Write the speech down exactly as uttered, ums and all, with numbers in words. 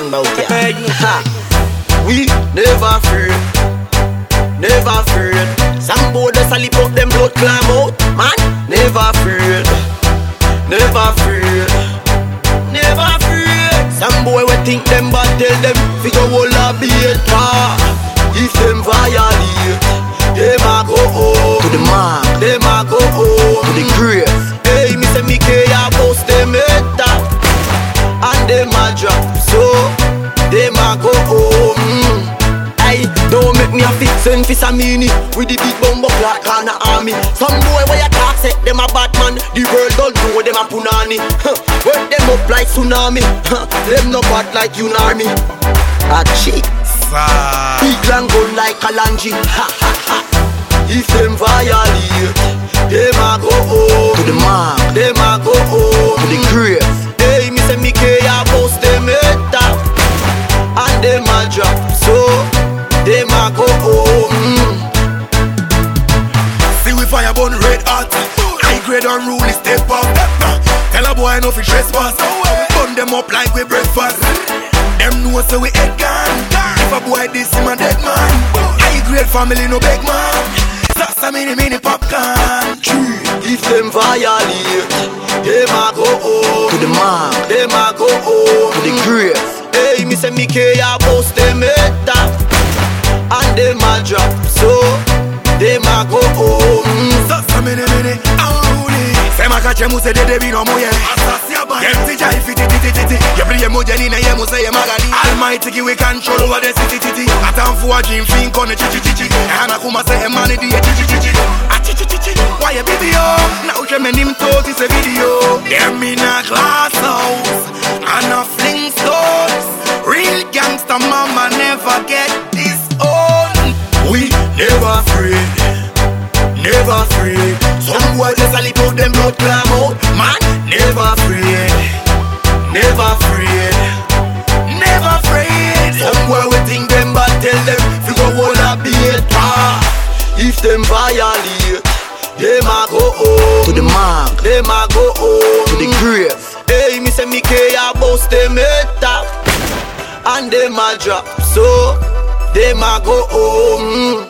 about here. Ha. We never afraid, never afraid. Some boy just a lip up them blood climb out. Man, never afraid, never afraid, never afraid. Some boy we think them but tell them figure all a beat car. If them violate, them a go home. To the mark, them a go home. to the grave. Hey, me say me care boss them head top, and them a drop. So them a go home. Mm. Hey, don't make me a fit send for some mini with the big bumbo clock on the army. Some boy where you talk say them a bad man. The world don't know them a punani. Huh. Work them up like tsunami. Huh. Them no bad like you nor me. A cheat. Big long gun like Kalanji. Ha ha ha. If them violate, them a go home. To the mark, them a go home. to the grave. Hey, me say me care boss them head top, and them a drop. So them a go home. Mm. See we fire burn red hot. High grade unruly step up. Tell a boy no fi trespass. Burn them up like we breakfast. Them know so we head gone. If a boy this him a dead man. High grade family no beg man. Sasa mini mini popcorn. If them violate, them a go home. To the mark, Them a go home. to the grave. Hey, me say me care boss them head top, and them a drop. So them a go home. Mm. Sasa mini mini unruly. Sema kache muse dede bino moye. Yemti jai fiti titi titi. Yebri yemo jeni na yemo se yemagali. Almighty give we control over the city titi. Atamfu wa jim fin kone chichi chichi. Ehana kuma se emani diye chichi chichi. A chichi chichi. Why a video? Now sheme nim toti se video. Them in a glass house and a fling stones. Real gangster mama never get this old. We never afraid, never afraid. Some boy just a lip out them blood climb out. Man, never afraid, never afraid, never afraid. Some boy we think them but tell them figure all a beat car. If them violate, them a go home. To the mark, Them a go home. to the grave. Hey, me say me care boss them head top, and them a drop. So them a go home.